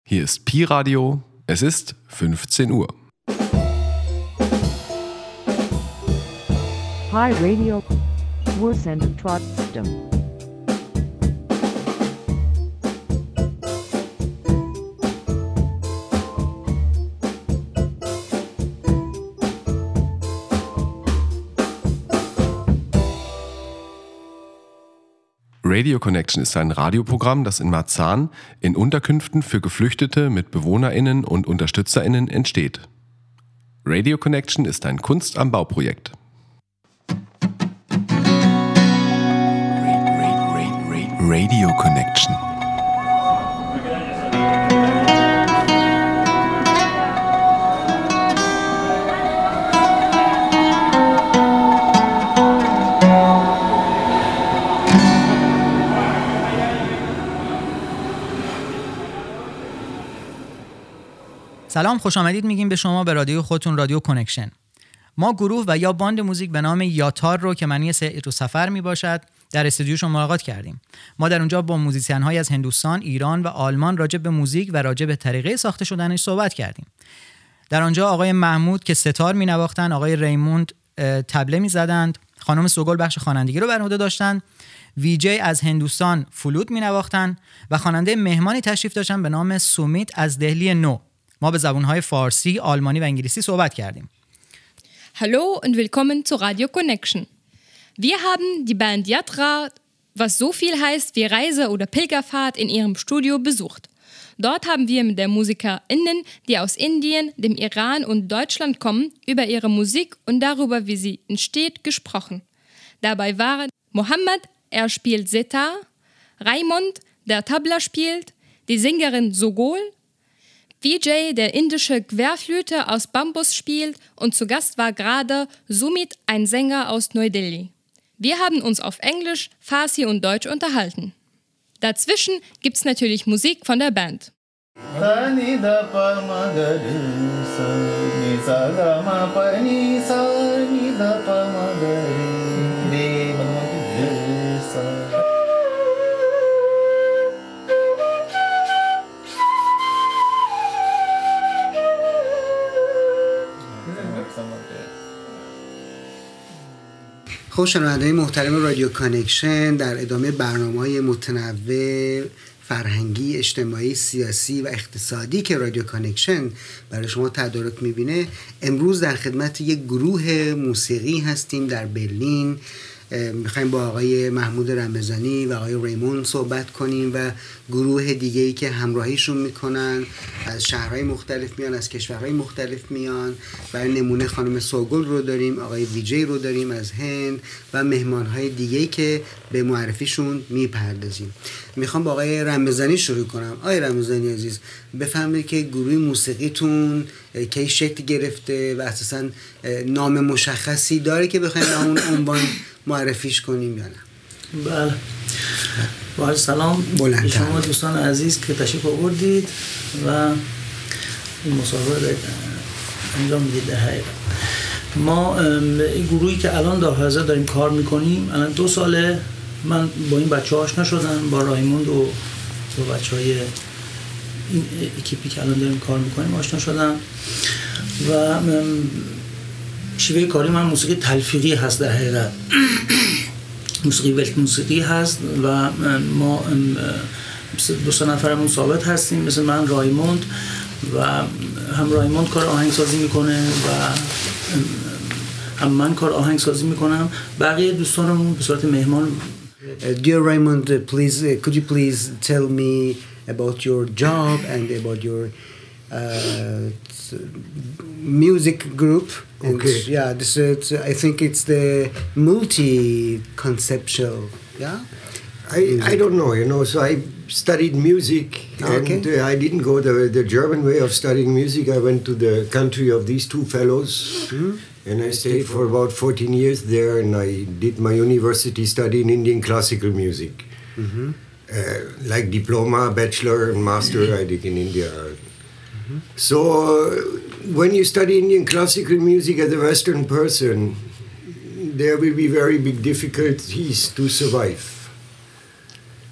Hier ist Pi Radio. Es ist 15 Uhr. Pi Radio. Wir sind trotzdem. Radio Connection ist ein Radioprogramm, das in Marzahn in Unterkünften für Geflüchtete mit BewohnerInnen und UnterstützerInnen entsteht. Radio Connection ist ein Kunst am Bau-Projekt. Radio Connection. سلام، خوش آمدید میگیم به شما به رادیو خودتون، رادیو کانکشن. ما گروه و یا باند موزیک به نام یاتار رو که معنی رو سفر میباشد در استودیوشون ملاقات کردیم. ما در اونجا با موزیسین‌های از هندوستان، ایران و آلمان راجع به موزیک و راجع به طریقه ساخته شدنش صحبت کردیم. در آنجا آقای محمود که ستار مینواختن، آقای ریموند طبله میزدند، خانم سوگل بخش خوانندگی رو بر عهده داشتند، ویجی از هندوستان فلوت مینواختن و خواننده مهمانی تشریف داشتن به نام سومیت از دهلی نو. ما به زبان‌های فارسی، آلمانی و انگلیسی صحبت کردیم. Hallo und willkommen zu Radio Connection. Wir haben die Band Yatra, was so viel heißt wie Reise oder Pilgerfahrt, in ihrem Studio besucht. Dort haben wir mit den MusikerInnen, die aus Indien, dem Iran und Deutschland kommen, über ihre Musik und darüber, wie sie entsteht, gesprochen. Dabei waren Mohammed, er spielt Setar, Raimond, der Tabla spielt, die Sängerin Sogol, Vijay, der indische Querflöte aus Bambus spielt, und zu Gast war gerade Sumit, ein Sänger aus Neu-Delhi. Wir haben uns auf Englisch, Farsi und Deutsch unterhalten. Dazwischen gibt's natürlich Musik von der Band. خب شنوندگان محترم رادیو کانکشن، در ادامه برنامه‌های متنوع فرهنگی، اجتماعی، سیاسی و اقتصادی که رادیو کانکشن برای شما تدارک می‌بینه، امروز در خدمت یک گروه موسیقی هستیم در برلین. میخوایم با آقای محمود رمضانی و آقای ریموند صحبت کنیم و گروه دیگه‌ای که همراهیشون میکنن از شهرهای مختلف میان، از کشورهای مختلف میان. برای نمونه خانم سوگل رو داریم، آقای ویجی رو داریم از هند و مهمانهای دیگه‌ای که به معرفیشون میپردازیم. میخوام با آقای رمضانی شروع کنم. آقای رمضانی عزیز، بفرمایید که گروه موسیقیتون کی شکل گرفته و اساساً نام مشخصی داره که بخواید اون عنوان معرفیش کنیم یا نه؟ بله. با سلام به شما دوستان عزیز که تشریف آوردید و این مصاحبه انجام میدید. در حقیقت ما این گروهی که الان در حاضر داریم کار میکنیم، الان 2 ساله من با این بچه ها آشنا شدم، با رایموند و با بچه های این اکیپی که الان داریم کار میکنیم آشنا شدم و شیوه کاری من موسیقی تلفیقی هست. در حقیقت موسیقی ولت موسیقی هست و ما 2 نفرمون ثابت هستیم، مثل من رایموند و هم رایموند کار آهنگسازی میکنه و هم من کار آهنگسازی میکنم. بقیه دوستانمون به صورت مهمان. Dear Raymond, could you please tell me about your job and about your music group? Okay. And, yeah, this is, I think it's the multi-conceptual, yeah? I don't know, so I studied music, okay. And I didn't go the German way of studying music. I went to the country of these 2 fellows, and I stayed for about 14 years there, and I did my university study in Indian classical music. Like diploma, bachelor, and master I did in India. So when you study Indian classical music as a Western person, there will be very big difficulties to survive.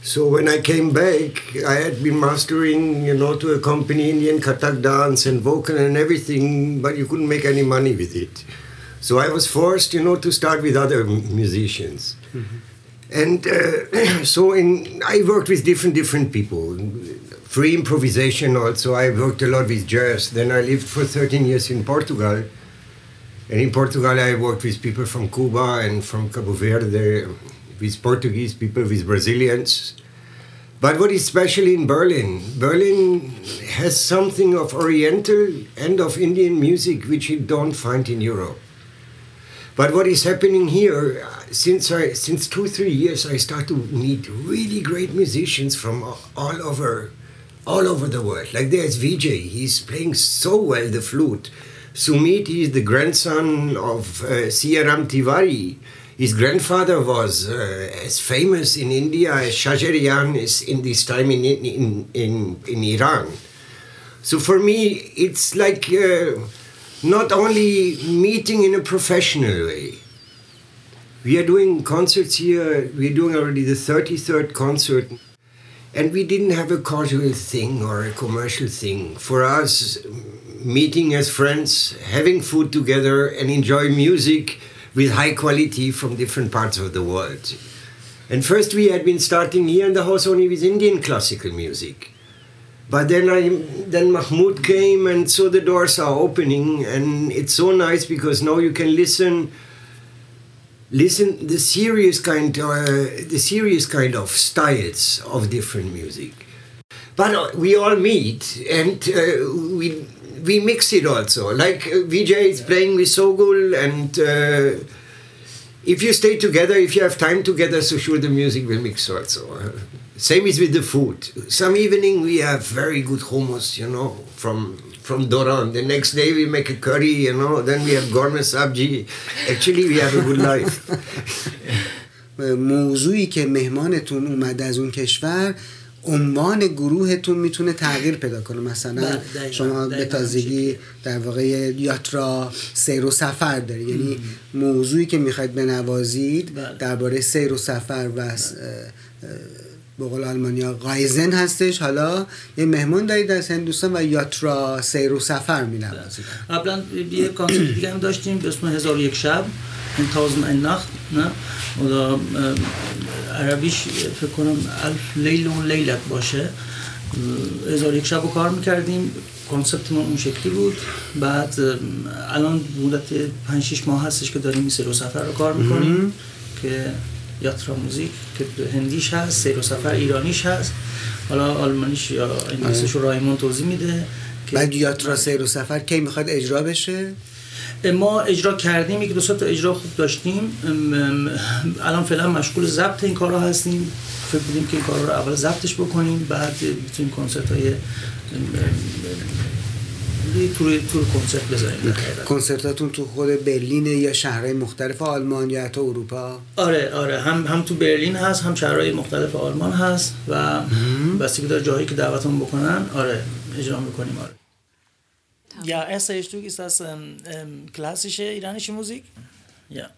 So when I came back, I had been mastering, to accompany Indian Kathak dance and vocal and everything, but you couldn't make any money with it. So I was forced, to start with other musicians. Mm-hmm. And so I worked with different people. Free improvisation also. I worked a lot with jazz. Then I lived for 13 years in Portugal. And in Portugal I worked with people from Cuba and from Cabo Verde, with Portuguese people, with Brazilians. But what is special in Berlin has something of Oriental and of Indian music which you don't find in Europe. But what is happening here, since 2-3 years, I start to meet really great musicians from all over the world. Like there's Vijay, he's playing so well the flute. Sumit, he is the grandson of Siyaram Tiwari. His grandfather was as famous in India as Shajarian is in this time in Iran. So for me, it's like not only meeting in a professional way. We are doing concerts here. We're doing already the 33rd concert. And we didn't have a casual thing or a commercial thing. For us, meeting as friends, having food together, and enjoy music with high quality from different parts of the world. And first we had been starting here in the house only with Indian classical music. But then Mahmoud came, and so the doors are opening, and it's so nice because now you can listen the serious kind of styles of different music. But we all meet, and we mix it also. Like Vijay is playing with Sogul, and if you stay together, if you have time together, so sure the music will mix also. Same is with the food. Some evening we have very good hummus, from Doran. The next day we make a curry, then we have gourmet sabji. Actually, we have a good life. موضوعی که مهمانتون اومده از اون کشور، عنوان گروهتون میتونه تغییر پیدا کنه. مثلا شما به تازگی در واقع یاترا سیر و سفر داری، یعنی موضوعی که میخواید بنوازید درباره سیر و سفر و به قول آلمانیا غایزن هستش. حالا یه مهمون دارید از هندوستان و یاترا سیر و سفر می‌نوازید. قبلا یه کانسرت دیگه هم داشتیم به اسم 1001 شب، این 1001 نخت، نه و عربیش فکر کنم الف لیل و لیلت باشه. 1001 شب رو کار می‌کردیم، کانسپتمون اون شکلی بود. بعد الان مدت 5-6 ماه هستش که داریم سیر و سفر رو کار می‌کنیم که یاترا موزیک که هندیش هست، سیر و سفر ایرانیش هست، حالا آلمانیش یا انگلیسیش رو رایمون توضیح میده. بعد یاترا سیر و سفر کی میخواد اجرا بشه؟ ما اجرا کردیم، 1-2 تا اجرا خوب داشتیم. الان فعلا مشغول ضبط این کارا هستیم. فکر بودیم که این کارا رو اول ضبطش بکنیم، بعد بتونیم کنسرت‌های تور کنسرت بذاریم. کنسرتاتون تو خود برلین یا شهرهای مختلف آلمان یا حتی اروپا؟ آره هم تو برلین هست، هم شهرهای مختلف آلمان هست و بستگی داره جایی که دعوتمون بکنن اجرا میکنیم. Ja, erster Stück ist das klassische iranische Musik. Ja.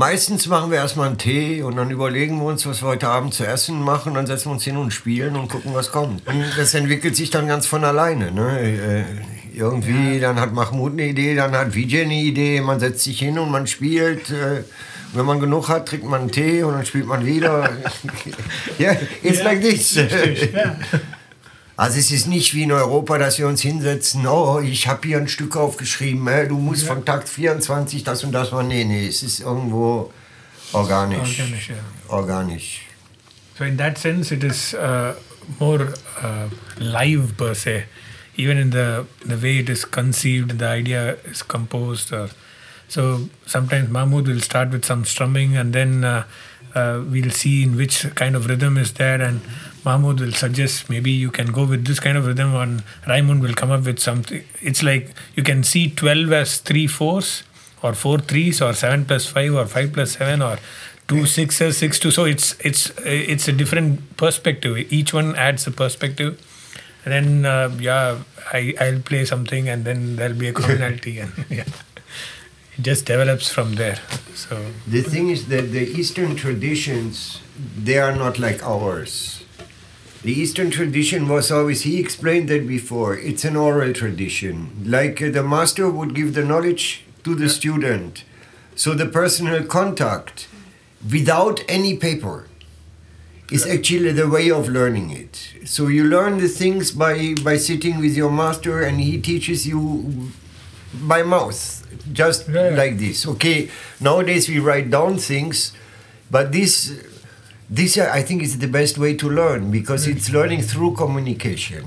Meistens machen wir erstmal einen Tee und dann überlegen wir uns, was wir heute Abend zu essen machen. Dann setzen wir uns hin und spielen und gucken, was kommt. Und das entwickelt sich dann ganz von alleine. Ne? Irgendwie, dann hat Mahmoud eine Idee, dann hat Vijay eine Idee. Man setzt sich hin und man spielt. Wenn man genug hat, trinkt man einen Tee und dann spielt man wieder. Ja, it's like this. Also es ist nicht wie in Europa, dass wir uns hinsetzen, oh, ich habe hier ein Stück aufgeschrieben, du musst von Takt 24 das und das machen. Nee, es ist irgendwo organisch. Organisch. So in that sense it is more live per se. Even in the way it is conceived, the idea is composed. So sometimes Mahmood will start with some strumming and then we'll see in which kind of rhythm is there, and Mahmood will suggest maybe you can go with this kind of rhythm, and Raimund will come up with something. It's like you can see 12 as 3 4s or 4 3s or 7 plus 5 or 5 plus 7 or 2 6s 6 2. So it's a different perspective. Each one adds a perspective, and then I'll play something and then there'll be a commonality and it just develops from there. So the thing is that the Eastern traditions, they are not like ours. The Eastern tradition was always, he explained that before, it's an oral tradition. Like the master would give the knowledge to the student. So the personal contact, without any paper, is actually the way of learning it. So you learn the things by sitting with your master, and he teaches you by mouth, just like this. Okay, nowadays we write down things, but this I think is the best way to learn, because it's learning through communication.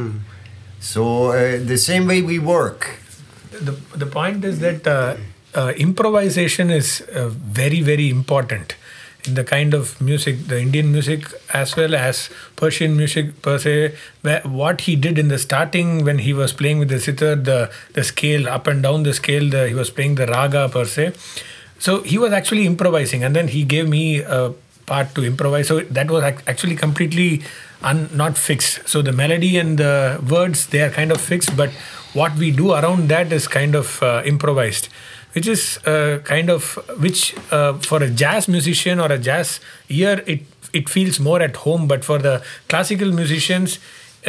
So the same way we work. The point is that improvisation is very, very important in the kind of music, the Indian music as well as Persian music per se. What he did in the starting when he was playing with the sitar, the scale, up and down the scale, he was playing the raga per se. So he was actually improvising, and then he gave me a part to improvise. So that was actually completely not fixed. So the melody and the words, they are kind of fixed, but what we do around that is kind of improvised, which is for a jazz musician or a jazz ear, it feels more at home. But for the classical musicians,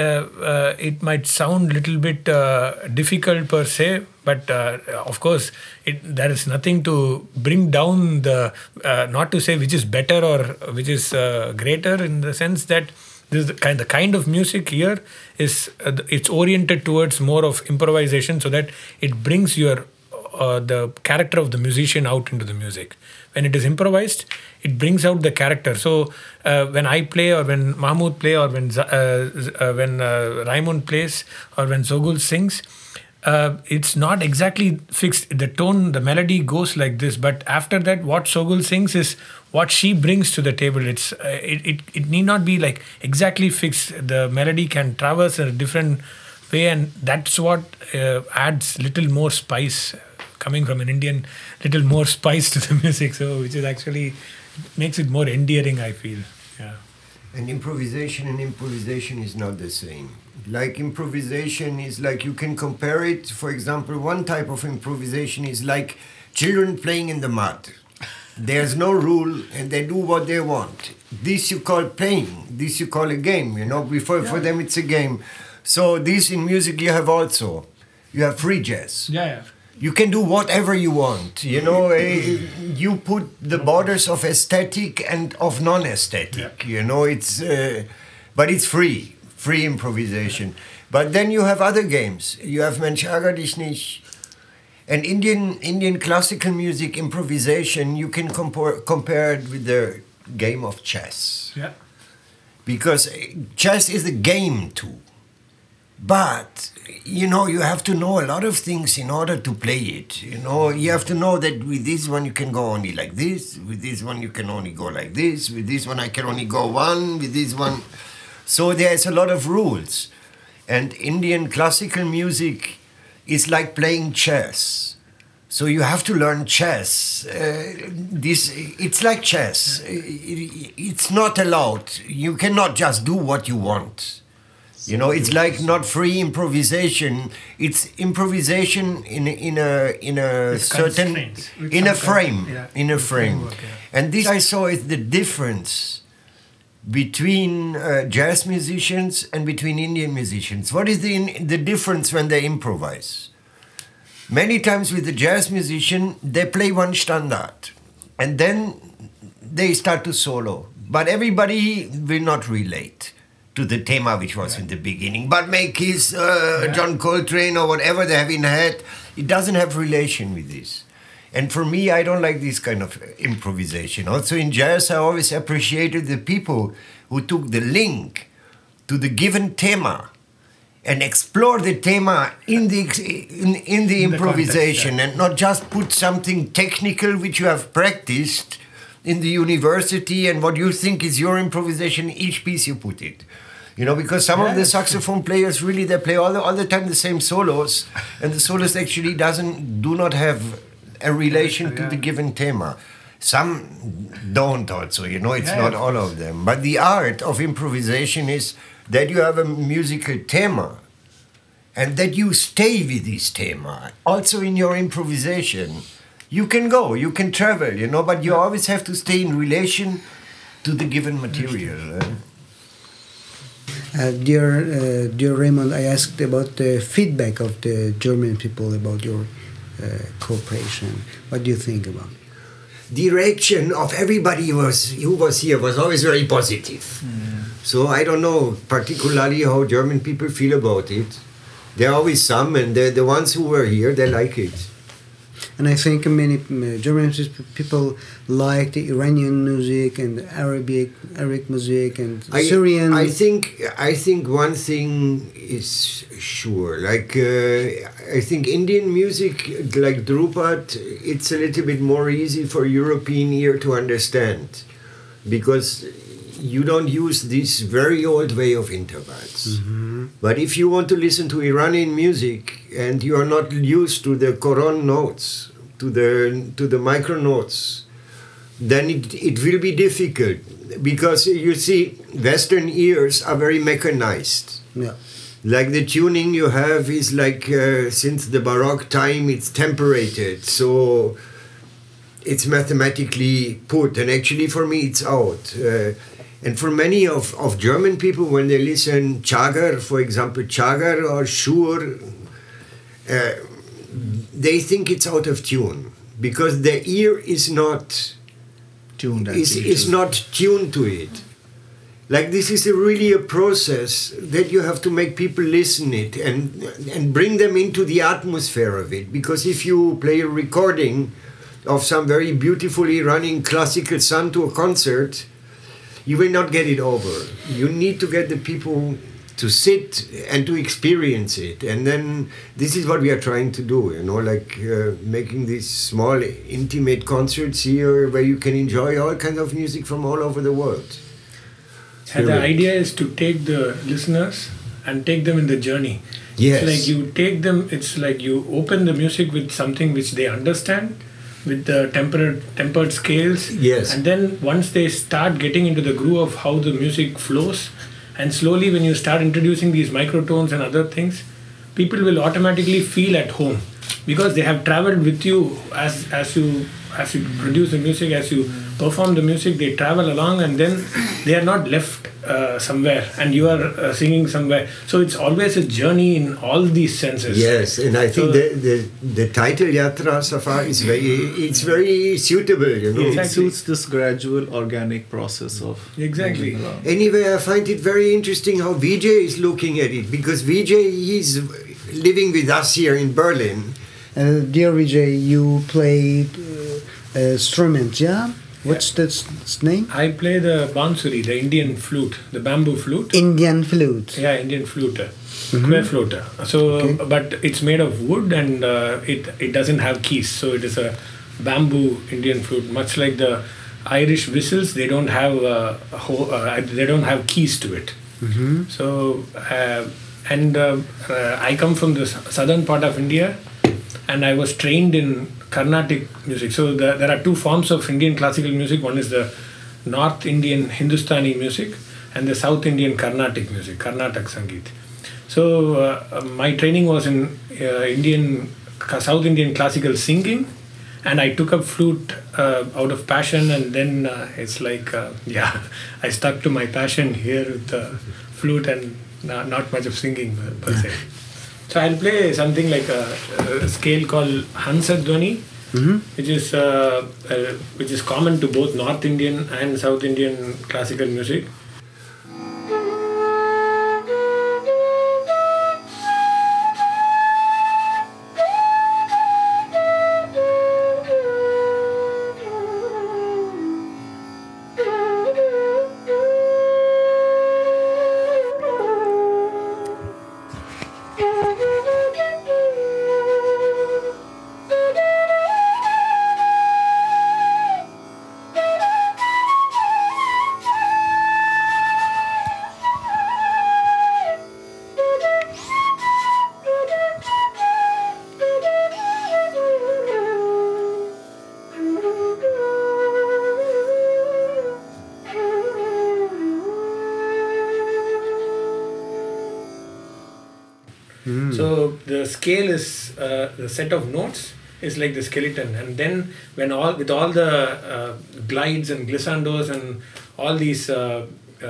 it might sound a little bit difficult per se, but of course there is nothing to bring down not to say which is better or which is greater, in the sense that this is the kind of music here is it's oriented towards more of improvisation, so that it brings the character of the musician out into the music. When it is improvised, it brings out the character. So when I play, or when Mahmood play, or when Raimund plays, or when Zogul sings, it's not exactly fixed. The tone, the melody goes like this, but after that, what Zogul sings is what she brings to the table. It need not be like exactly fixed. The melody can traverse in a different way, and that's what adds little more spice. Coming from an Indian, little more spice to the music, so which is actually makes it more endearing, I feel. Yeah. And improvisation is not the same. Like improvisation is like, you can compare it, for example, one type of improvisation is like children playing in the mud. There's no rule and they do what they want. This you call playing, this you call a game, for them it's a game. So this in music you have also. You have free jazz. Yeah. You can do whatever you want, you put the borders of aesthetic and of non-aesthetic, but it's free improvisation. But then you have other games. You have Mensch ärger dich nicht. And Indian classical music improvisation, you can compare it with the game of chess. Yeah. Because chess is a game too. But, you have to know a lot of things in order to play it. You have to know that with this one you can go only like this, with this one you can only go like this, with this one I can only go one, with this one. So there's a lot of rules. And Indian classical music is like playing chess. So you have to learn chess. It's like chess. It's not allowed. You cannot just do what you want. You know, it's like not free improvisation. It's improvisation in a certain frame. And this I saw is the difference between jazz musicians and between Indian musicians. What is the difference when they improvise? Many times with the jazz musician, they play one standard, and then they start to solo. But everybody will not relate to the thema which was in the beginning. But make his John Coltrane or whatever they have in head, it doesn't have relation with this. And for me, I don't like this kind of improvisation. Also in jazz, I always appreciated the people who took the link to the given thema and explore the thema in the improvisation, context, and not just put something technical which you have practiced in the university and what you think is your improvisation, each piece you put it. You know, because some of the saxophone players really, they play all the time the same solos, and the solos actually do not have a relation to the given thema. Some don't also, you know, it's not all of them. But the art of improvisation is that you have a musical thema and that you stay with this thema. Also in your improvisation, you can go, you can travel, you know, but you always have to stay in relation to the given material. Dear Raymond, I asked about the feedback of the German people about your cooperation. What do you think about it? The reaction of everybody who was here was always very positive. So I don't know particularly how German people feel about it. There are always some, and the ones who were here, they like it. And I think many German people like the Iranian music and Arabic music and Syrian. I think one thing is sure. Like I think Indian music, like Dhrupad, it's a little bit more easy for European ear to understand, because you don't use this very old way of intervals. Mm-hmm. But if you want to listen to Iranian music and you are not used to the Quran notes, to the micro notes, then it will be difficult, because you see, Western ears are very mechanized. Yeah. Like the tuning you have is like since the Baroque time, it's temperated, so it's mathematically put, and actually for me it's out. And for many of German people, when they listen Chagar, for example, Chagar or Schur, they think it's out of tune, because the ear is not tuned to it. Like this is really a process that you have to make people listen it and bring them into the atmosphere of it. Because if you play a recording of some very beautifully running classical song to a concert, you will not get it over. You need to get the people to sit and to experience it. And then this is what we are trying to do, you know, like making these small, intimate concerts here where you can enjoy all kinds of music from all over the world. And the idea is to take the listeners and take them in the journey. Yes. It's like you take them, it's like you open the music with something which they understand, with the tempered scales. Yes. And then once they start getting into the groove of how the music flows, and slowly when you start introducing these microtones and other things, people will automatically feel at home, because they have traveled with you as you produce the music, as you perform the music, they travel along, and then they are not left somewhere and you are singing somewhere. So it's always a journey in all these senses. Yes, and I think the title Yatra Safar is very suitable, you know. Exactly. It suits this gradual organic process of exactly. Anyway, I find it very interesting how Vijay is looking at it, because Vijay is living with us here in Berlin. Dear Vijay, you played instruments, yeah? What's that name? I play the bansuri, the Indian flute, the bamboo flute. Indian flute. Yeah, Indian flute, square flute. So, but it's made of wood, and it doesn't have keys. So it is a bamboo Indian flute, much like the Irish whistles. They don't have keys to it. Mm-hmm. So, I come from the southern part of India, and I was trained in Carnatic music. So there are two forms of Indian classical music. One is the North Indian Hindustani music, and the South Indian Carnatic music, Karnataka Sangeet. So my training was in South Indian classical singing, and I took up flute out of passion, and then it's like, I stuck to my passion here with the flute and not much of singing per se. So I'll play something like a scale called Hansadwani, which is common to both North Indian and South Indian classical music. So the scale is the set of notes is like the skeleton, and then with all the glides and glissandos and all these the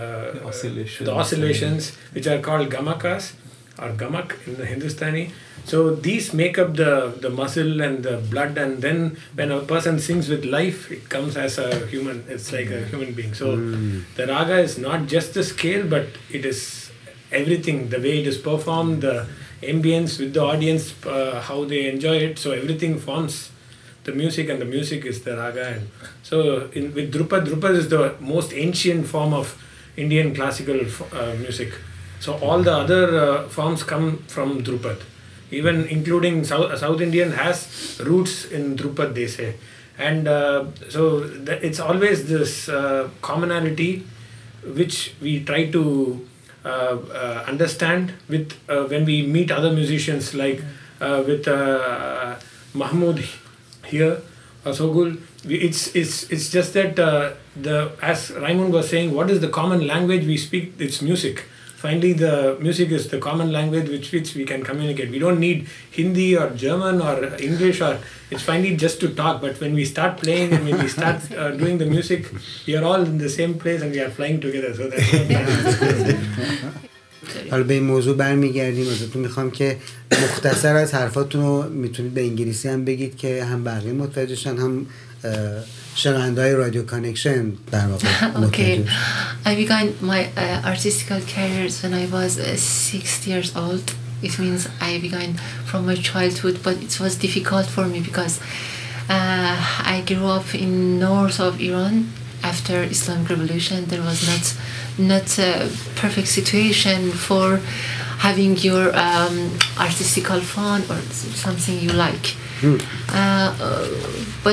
oscillations which are called gamakas or gamak in the Hindustani. So these make up the muscle and the blood, and then when a person sings with life, it comes as a human. It's like a human being. So the raga is not just the scale, but it is everything. The way it is performed, the ambience with the audience, how they enjoy it. So everything forms the music, and the music is the raga. And so with Drupad is the most ancient form of Indian classical music. So all the other forms come from Drupad. Even including South Indian has roots in Drupad, they say. And so it's always this commonality which we try to understand with when we meet other musicians, like with Mahmood here, Sogul. It's just that as Raimund was saying, what is the common language we speak? It's music. Finally, the music is the common language which we can communicate. We don't need Hindi or German or English, or it's finally just to talk. But when we start playing and when we start doing the music, we are all in the same place and we are flying together. So that's حالا به این موضوع برمیگردیم. ازتون میخوام که مختصر از حرفاتون رو میتونید به انگلیسی هم بگید که هم بقیه متوجه شن، هم شنونده‌های رادیو کانکشن در واقع Okay. I began my artistical career when I was 6 years old. It means I began from my childhood, but it was difficult for me because I grew up in north of Iran. After Islamic Revolution, there was not a perfect situation for having your artistical fun or something you like. But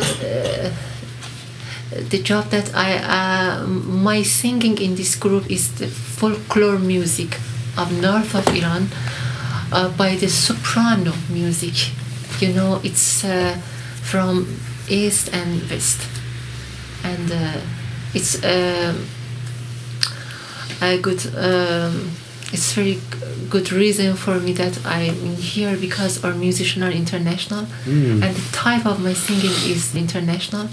the job that my singing in this group is the folklore music of north of Iran by the soprano music. You know, it's from east and west, and it's a good. It's very good reason for me that I'm here because our musicians are international, and the type of my singing is international.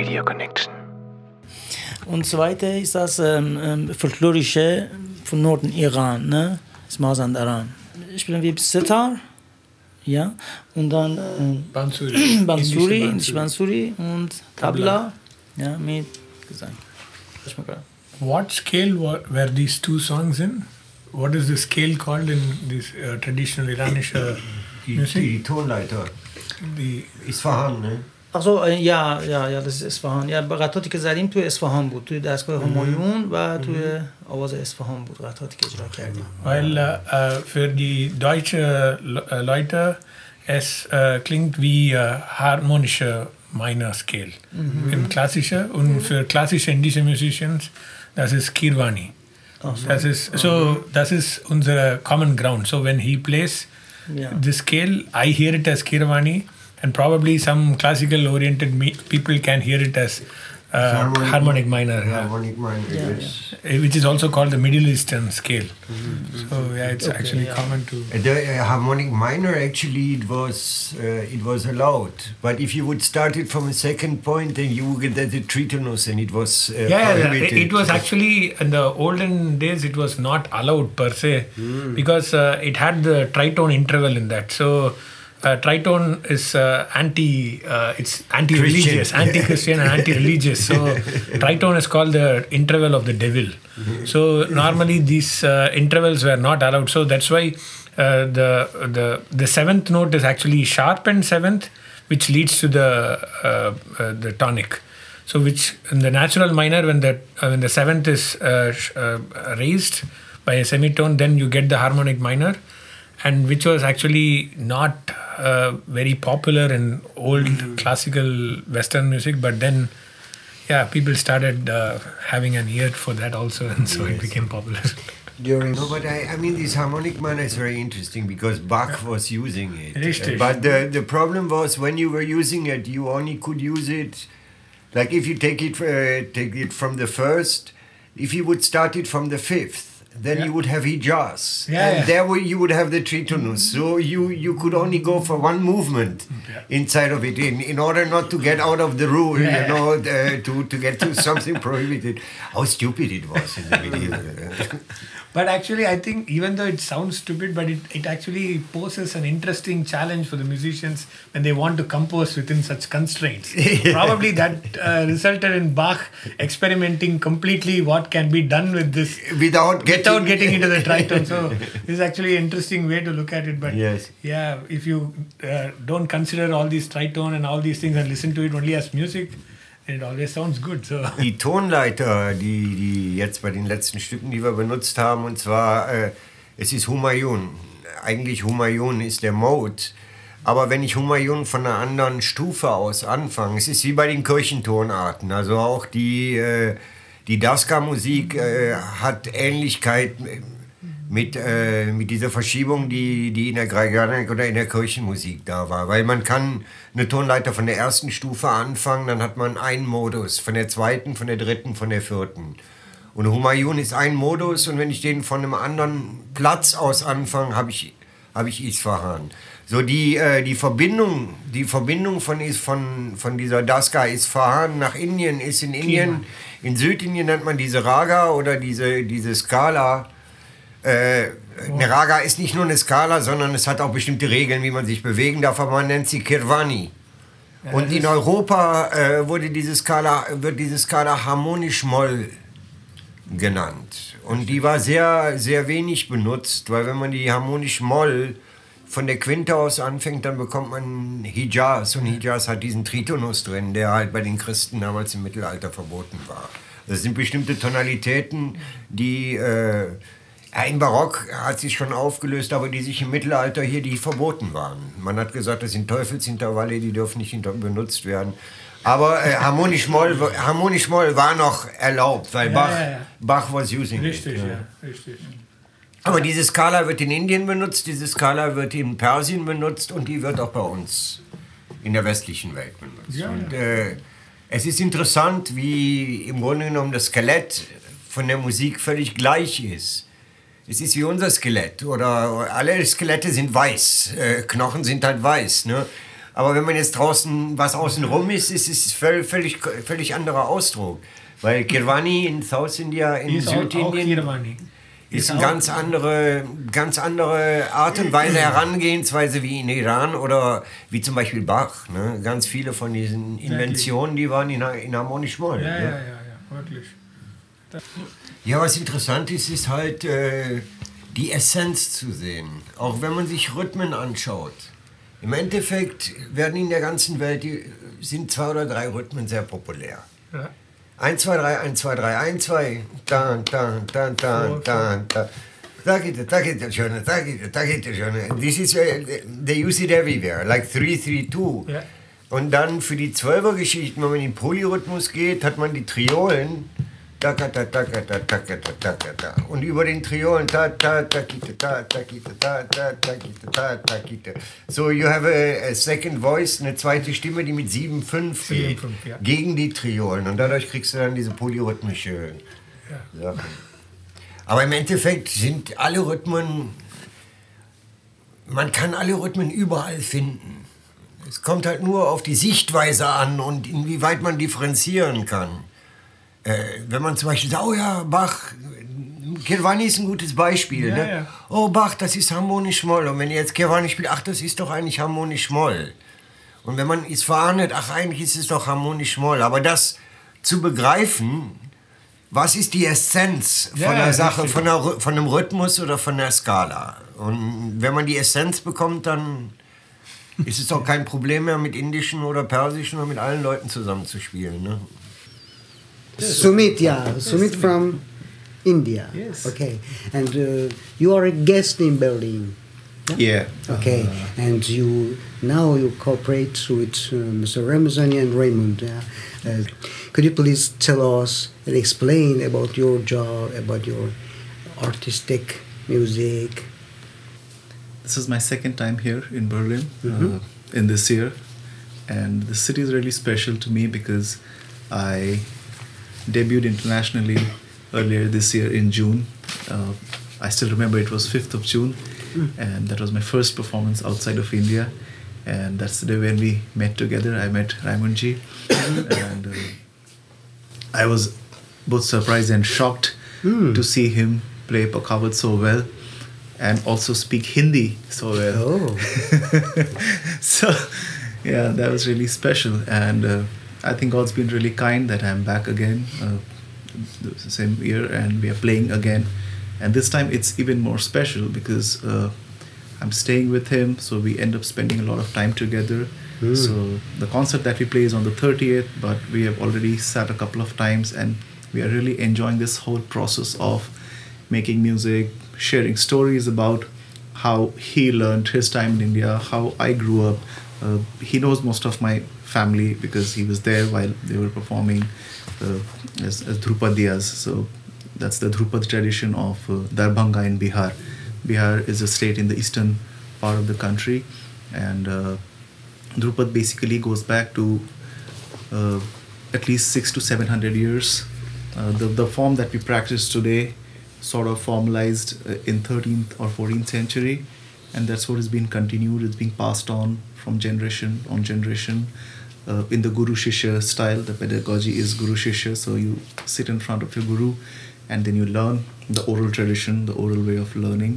Radio Connection. Und zweite ist das folklorische von Norden Iran, ne? Das Mazandaran. Spielen wir Sitar, ja, und dann Bansuri und Tabla, ja, mit Gesang. What scale were these two songs in? What is the scale called in this traditional Iranish music? Die Tonleiter. Die Isfahan, ne? Also ja, das ist Isfahan. Ja, قطعاتی که زدیم توی اصفهان بود، توی دستگاه همایون و توی آواز اصفهان بود قطعاتی که اجرا کردیم. Weil für die deutsche Leute es klingt wie harmonische Minor Scale im klassische und für klassische indische Musicians das ist Kirwani. Das ist unser common ground. So when he plays the scale, I hear it as Kirwani, and probably some classical oriented people can hear it as harmonic minor. Harmonic minor, yes. Which is also called the Middle Eastern scale. So it's actually common to. The harmonic minor actually it was allowed, but if you would start it from a second point, then you would get the tritonus, and it was prohibited. It was actually in the olden days it was not allowed per se because it had the tritone interval in that. So. Tritone is it's anti-religious, anti-Christian and anti-religious. So tritone is called the interval of the devil. So normally these intervals were not allowed. So that's why the seventh note is actually sharpened seventh, which leads to the tonic. So which in the natural minor, when the seventh is raised by a semitone, then you get the harmonic minor, and which was actually not very popular in old classical Western music, but then people started having an ear for that also, and so it became popular. But I mean, this harmonic minor is very interesting because Bach was using it. But the problem was when you were using it, you only could use it, like if you take it from the first, if you would start it from the fifth, then you would have Hijaz. There you would have the tritonus. So you could only go for one movement inside of it in order not to get out of the rule, to get to something prohibited. How stupid it was in the beginning. But actually, I think even though it sounds stupid, but it actually poses an interesting challenge for the musicians when they want to compose within such constraints. Probably that resulted in Bach experimenting completely what can be done with this without getting into the tritone. So this is actually an interesting way to look at it. But if you don't consider all these tritone and all these things and listen to it only as music, it always sounds good. So. Die Tonleiter, die jetzt bei den letzten Stücken, die wir benutzt haben, und zwar, es ist Humayun. Eigentlich Humayun ist der Mode. Aber wenn ich Humayun von einer anderen Stufe aus anfange, es ist wie bei den Kirchentonarten. Also auch die Daska-Musik hat Ähnlichkeit mit dieser Verschiebung, die in der Gregorianik oder in der Kirchenmusik da war. Weil man kann eine Tonleiter von der ersten Stufe anfangen, dann hat man einen Modus, von der zweiten, von der dritten, von der vierten. Und Humayun ist ein Modus, und wenn ich den von einem anderen Platz aus anfange, habe ich Isfahan. So die Verbindung von dieser Daska Isfahan nach Indien ist in Indien, in Südindien nennt man diese Raga oder diese Skala. Eine Raga ist nicht nur eine Skala, sondern es hat auch bestimmte Regeln, wie man sich bewegen darf, aber man nennt sie Kirwani. Und in Europa wird diese Skala harmonisch-Moll genannt. Und die war sehr, sehr wenig benutzt, weil wenn man die harmonisch-Moll von der Quinte aus anfängt, dann bekommt man Hijaz, und Hijaz hat diesen Tritonus drin, der halt bei den Christen damals im Mittelalter verboten war. Das sind bestimmte Tonalitäten, die im Barock hat sich schon aufgelöst, aber die sich im Mittelalter hier, die verboten waren. Man hat gesagt, das sind Teufelsintervalle, die dürfen nicht benutzt werden. Aber harmonisch-Moll war noch erlaubt, weil Bach was using richtig, it. Richtig. Aber diese Skala wird in Indien benutzt, diese Skala wird in Persien benutzt, und die wird auch bei uns in der westlichen Welt benutzt. Und es ist interessant, wie im Grunde genommen das Skelett von der Musik völlig gleich ist. Es ist wie unser Skelett, oder alle Skelette sind weiß, Knochen sind halt weiß, ne? Aber wenn man jetzt draußen, was außen rum ist, ist es völlig anderer Ausdruck. Weil Kirwani in South India, in Südindien, ist eine ganz andere Art und Weise, Herangehensweise wie in Iran oder wie zum Beispiel Bach. Ne? Ganz viele von diesen Inventionen, die waren in harmonisch Moll. Ja, wirklich. Ja, was interessant ist, ist halt die Essenz zu sehen. Auch wenn man sich Rhythmen anschaut. Im Endeffekt werden in der ganzen Welt sind 2 oder 3 Rhythmen sehr populär. Ja. 1, 2, 3, 1, 2, 3, 1, 2, da. Da geht es schon. This is, they use it everywhere, like 3, 3, 2. Yeah. Und dann für die 12er-Geschichten, wenn man in den Polyrhythmus geht, hat man die Triolen. Und über den Triolen so you have a second voice, eine zweite Stimme, die mit 7/5 geht, ja. Gegen die Triolen und dadurch kriegst du dann diese polyrhythmische Sache. Aber im Endeffekt sind alle Rhythmen, man kann alle Rhythmen überall finden. Es kommt halt nur auf die Sichtweise an und inwieweit man differenzieren kann. Wenn man zum Beispiel sagt, oh ja, Bach, Kirwani ist ein gutes Beispiel. Ja, ne? Ja. Oh, Bach, das ist harmonisch Moll. Und wenn ihr jetzt Kirwani spielt, ach, das ist doch eigentlich harmonisch Moll. Und wenn man es verhandelt, ach, eigentlich ist es doch harmonisch Moll. Aber das zu begreifen, was ist die Essenz von der Sache, von einem Rhythmus oder von der Skala? Und wenn man die Essenz bekommt, dann ist es doch kein Problem mehr, mit indischen oder persischen oder mit allen Leuten zusammenzuspielen. Ne? Sumit from India. Yes. Okay. And you are a guest in Berlin. Yeah. Okay. And you cooperate with Mr. Ramazani and Raymond. Could you please tell us and explain about your job, about your artistic music? This is my second time here in Berlin in this year. And the city is really special to me because I debuted internationally earlier this year in June. I still remember it was 5th of June, and that was my first performance outside of India. And that's the day when we met together. I met Raymondji, and I was both surprised and shocked to see him play Pakhavat so well, and also speak Hindi so well. Oh. So, yeah, that was really special. And I think God's been really kind that I'm back again the same year, and we are playing again. And this time it's even more special because I'm staying with him, so we end up spending a lot of time together. So the concert that we play is on the 30th, but we have already sat a couple of times, and we are really enjoying this whole process of making music, sharing stories about how he learned his time in India, how I grew up. He knows most of my family because he was there while they were performing as Dhrupadiyas. So that's the Dhrupad tradition of Darbhanga in Bihar. Bihar is a state in the eastern part of the country, and Dhrupad basically goes back to at least 600 to 700 years. The form that we practice today sort of formalized in 13th or 14th century, and that's what has been continued. It's being passed on from generation on generation in the Guru Shishya style. The pedagogy is Guru Shishya, so you sit in front of your Guru and then you learn the oral tradition, the oral way of learning.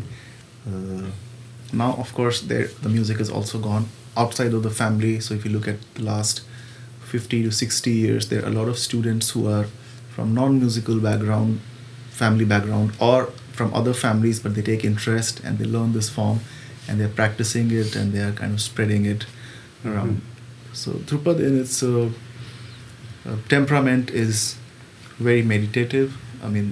Now, of course, the music has also gone outside of the family. So if you look at the last 50 to 60 years, there are a lot of students who are from non-musical background, family background, or from other families, but they take interest and they learn this form and they're practicing it and they are kind of spreading it around. So Dhrupad in its temperament is very meditative. I mean,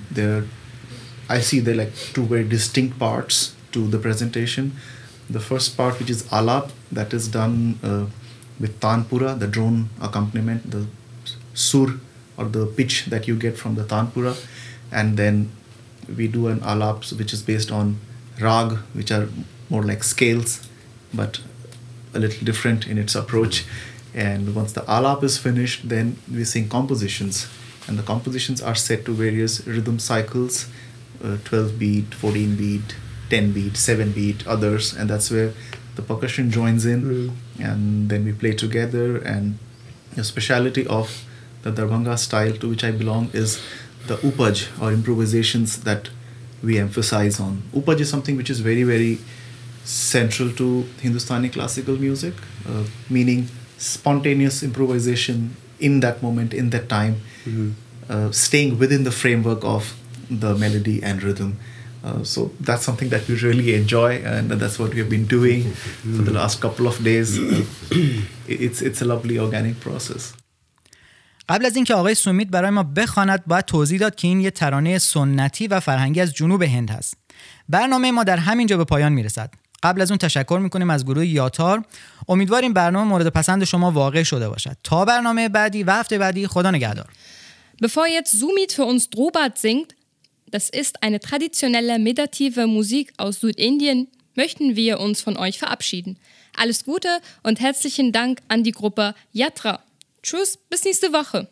I see there like two very distinct parts to the presentation. The first part, which is Alap, that is done with Tanpura, the drone accompaniment, the sur or the pitch that you get from the Tanpura. And then we do an Alap, which is based on Rag, which are more like scales, but a little different in its approach. And once the Alap is finished, then we sing compositions. And the compositions are set to various rhythm cycles, 12 beat, 14 beat, 10 beat, 7 beat, others. And that's where the percussion joins in and then we play together. And the speciality of the Darbhanga style to which I belong is the upaj, or improvisations, that we emphasize on. Upaj is something which is very, very central to Hindustani classical music, meaning spontaneous improvisation in that moment, in that time, staying within the framework of the melody and rhythm. So that's something that we really enjoy, and that's what we have been doing for the last couple of days. It's a lovely organic process. قبل از اینکه آقای سومیت برای ما بخواند باید توضیح داد که این یه ترانه سنتی و فرهنگی از جنوب هند هست. برنامه ما در همینجا به پایان میرسد. قبل از اون تشکر میکنیم از گروه یاتار. امیدواریم برنامه مورد پسند شما واقع شده باشد. تا برنامه بعدی و هفته بعدی، خدا نگهدار. Bevor jetzt Sumit für uns Drobat singt, das ist eine traditionelle meditative Musik aus Südindien, möchten wir uns von euch verabschieden. Alles Gute und herzlichen Dank an die Gruppe Yatra. Tschüss, bis nächste Woche.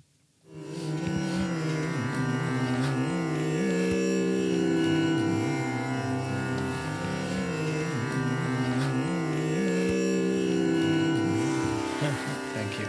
Thank you.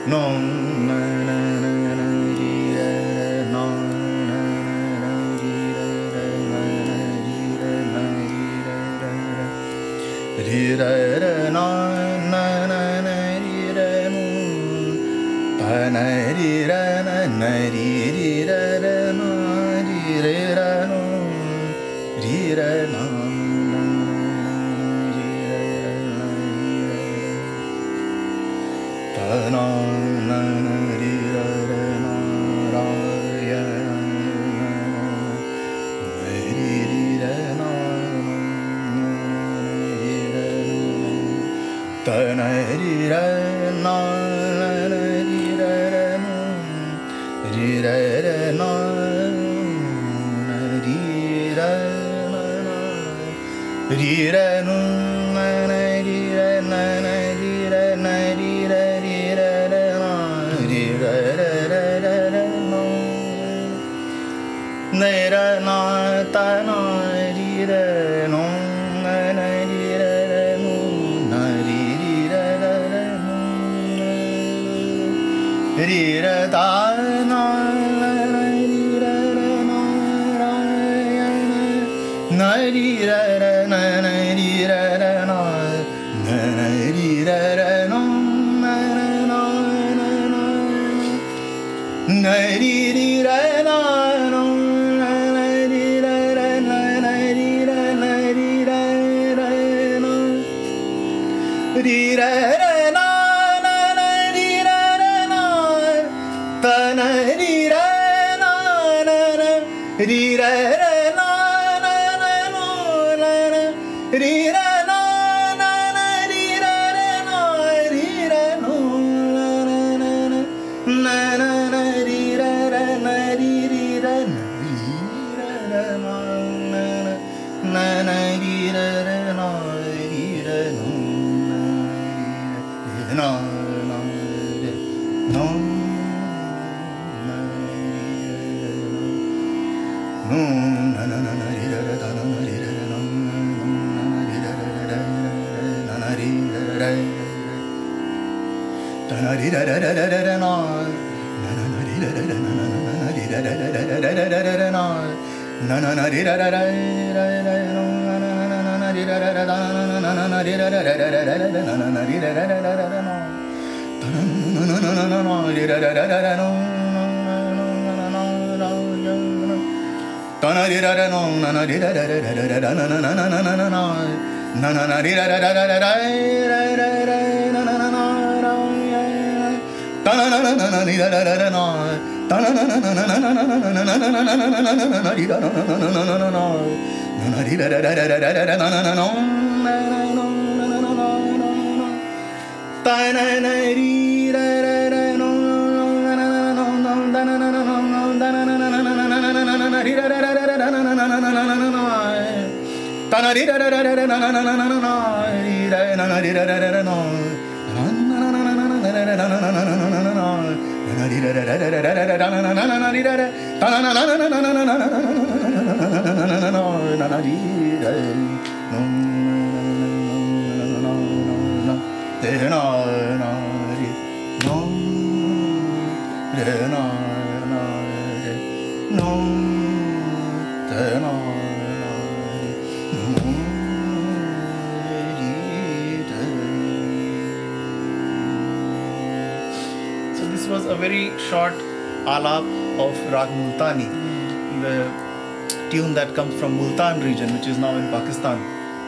This was a very short alap of Rag Multani, the tune that comes from Multan region, which is now in Pakistan.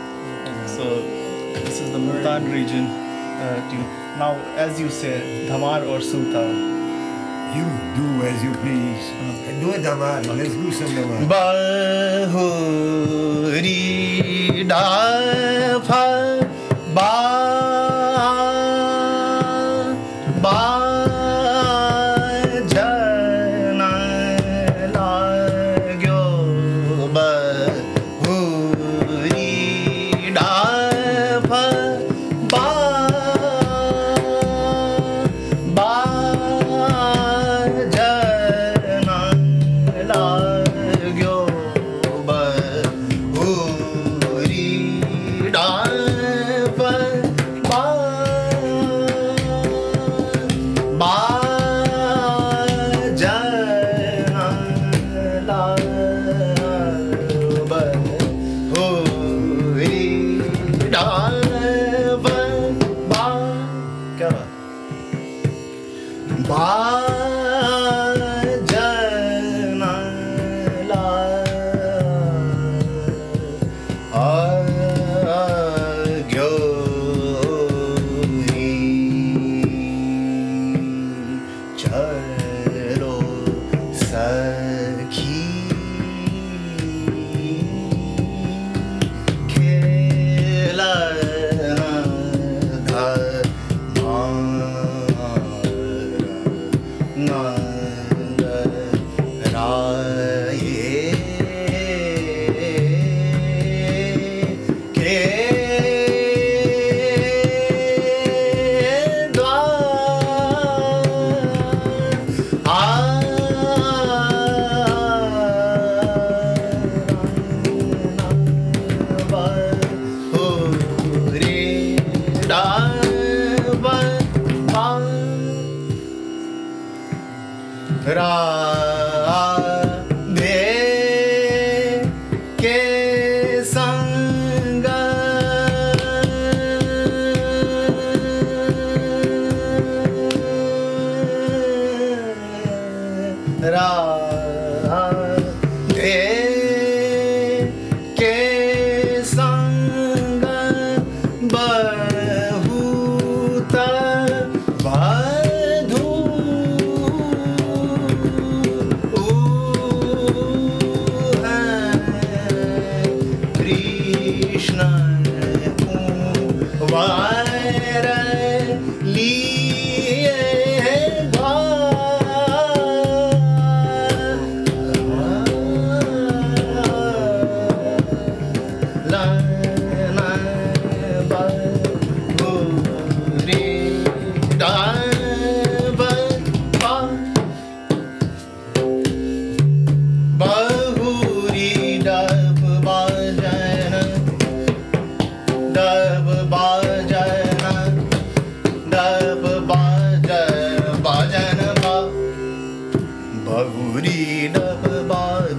So this is the Multan region tune. Now, as you say, Dhamar or Sulta? You do as you please. Do a Dhamar. Let's do some Dhamar. Bahuri da pha ba ba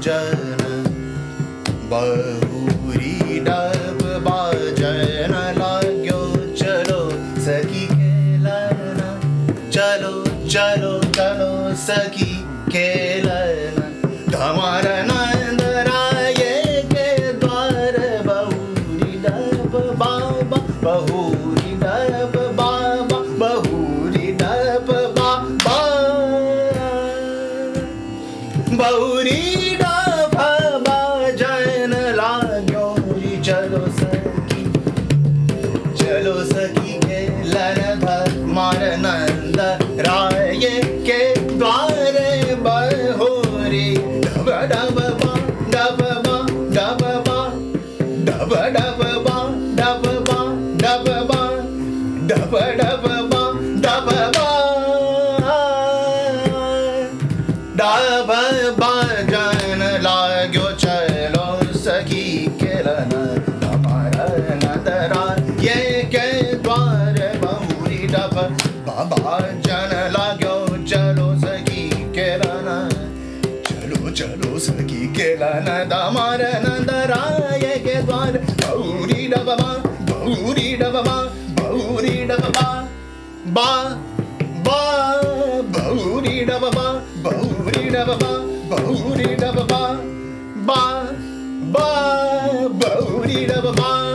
बाजन बहुरी dub बाजन लाग्यो चलो सखी खेलना चलो चलो चलो सखी खेलना धमार नंद राय के द्वार बहुरी डब बाबा बहुरी डब बाबा बहुरी डब बाबा बहुरी डब बाजन लाग्यो चलो सखी के लन धमार नंद राय के द्वारे बहुरी डब डब बा डब बा डब बा डब डब बा डब बा डब बा डब डब बा डब बा डब बाजन लाग्यो चलो सखी खेलन हमारा नदरा ये के द्वार बहुरी डब बाबा जन लाग्यो चलो सखी खेलन चलो चलो सखी खेलन हमार नदरा ये के द्वार बहुरी डब बहुरी डब बहुरी डब बा बा बहुरी डब बहुरी डब बहुरी डब बा बहुरी डब